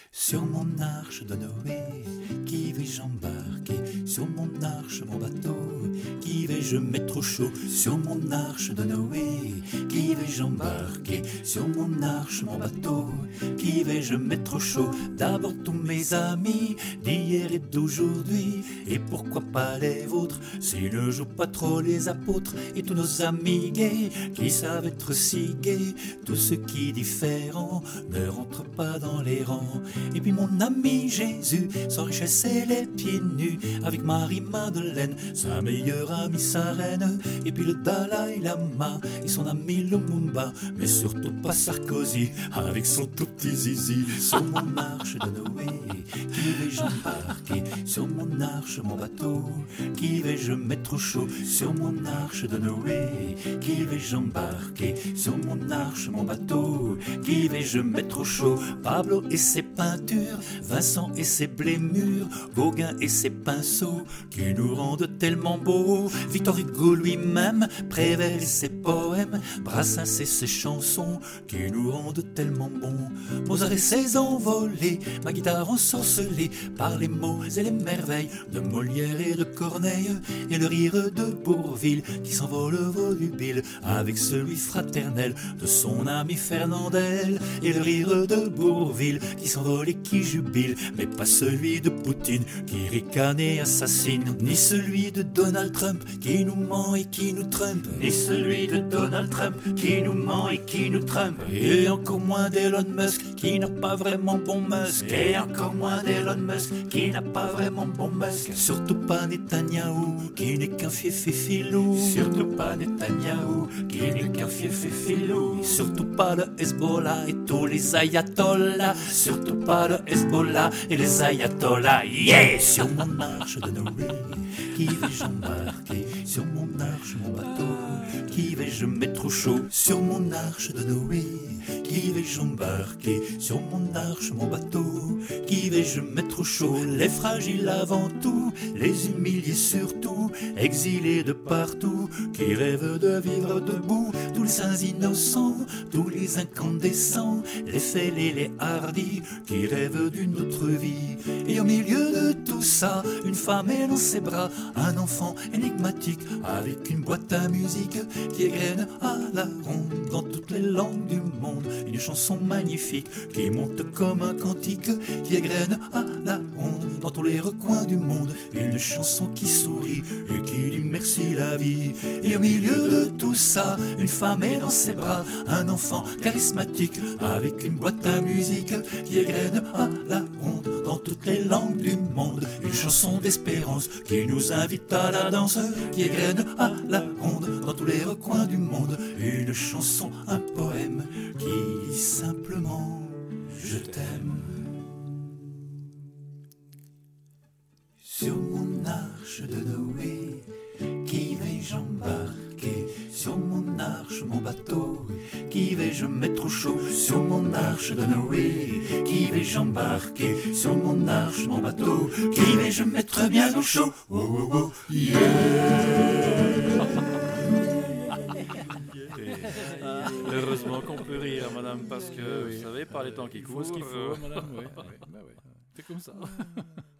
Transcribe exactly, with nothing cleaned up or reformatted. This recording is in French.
Sur mon arche de Noé, qui vais-je embarquer? Sur mon arche, mon bateau, qui vais-je mettre au chaud? Sur mon arche de Noé, qui vais-je embarquer? Sur mon arche, mon bateau, qui vais-je mettre au chaud? D'abord tous mes amis, d'hier et d'aujourd'hui, et pourquoi pas les vôtres, s'ils ne jouent pas trop les apôtres, et tous nos amis gays, qui savent être si gays, tous ceux qui différents ne rentrent pas dans les rangs. Et puis mon ami Jésus s'enrichissait les pieds nus avec Marie-Madeleine, sa meilleure amie, sa reine. Et puis le Dalai Lama et son ami Lumumba, mais surtout pas Sarkozy avec son tout petit zizi. Sur mon arche de Noé, qui vais-je embarquer? Sur mon arche, mon bateau, qui vais-je mettre au chaud? Sur mon arche de Noé, qui vais-je embarquer? Sur mon arche, mon bateau, qui vais-je mettre au chaud? Pablo et ses peintures, Vincent et ses blémures, Gauguin et ses pinceaux, qui nous rendent tellement beaux. Victor Hugo lui-même, Prévert et ses poèmes, Brassens et ses chansons, qui nous rendent tellement bons. Mozart et ses envolées, ma guitare ensorcelée par les mots et les merveilles de Molière et de Corneille, et le rire de Bourvil qui s'envole volubile avec celui fraternel de son ami Fernandel, et le rire de Bourvil qui s'envole et qui jubile, mais pas celui de Poutine qui ricane et assassine, ni celui de Donald Trump qui nous ment et qui nous trompe, ni celui de Donald Trump qui nous ment et qui nous trompe, et encore moins d'Elon Musk qui n'a pas vraiment bon Musk, et encore moins d'Elon Musk qui n'a pas vraiment bon Musk. Surtout pas Netanyahou qui n'est qu'un fief et filou, surtout pas Netanyahou qui n'est qu'un fief et filou, surtout pas le Hezbollah et tous les ayatollahs, surtout pas le Hezbollah et les ayatollahs. Yeah! Sur mon arche de Noé, qui vais-je embarquer? Sur mon arche, mon bateau, qui vais-je mettre au chaud? Sur mon arche de Noé, qui vais-je embarquer? Sur mon arche, mon bateau, qui vais-je mettre au chaud? Les fragiles avant tout, les humiliés surtout, exilés de partout, qui rêvent de vivre debout, tous les saints innocents, tous les incandescents, les fêlés, les hardis, qui rêvent d'une autre vie. Et au milieu de tout ça, une femme est dans ses bras, un enfant énigmatique avec une boîte à musique qui égrène à la ronde dans toutes les langues du monde une chanson magnifique qui monte comme un cantique, qui égrène à la ronde dans tous les recoins du monde une chanson qui sourit et qui dit merci la vie. Et au milieu de tout ça, une femme est dans ses bras, un enfant charismatique avec une boîte à musique qui égrène à la ronde dans toutes les langues du monde une chanson d'espérance qui nous invite à la danse, qui égrène à la ronde dans tous les recoins du monde une chanson, un poème qui dit simplement je t'aime. Sur mon arche de Noé, qui vais-je embarquer? Sur mon arche, mon bateau, qui vais-je mettre au chaud? Sur mon arche de Noé, qui vais-je embarquer? Sur mon arche, mon bateau, qui vais-je mettre bien au chaud? Oh, oh, oh, yeah. Heureusement qu'on peut rire, madame, parce que, oui. vous savez, par les temps qui Il faut courent... ce qu'il faut, madame. Ouais, ouais, bah ouais. C'est comme ça.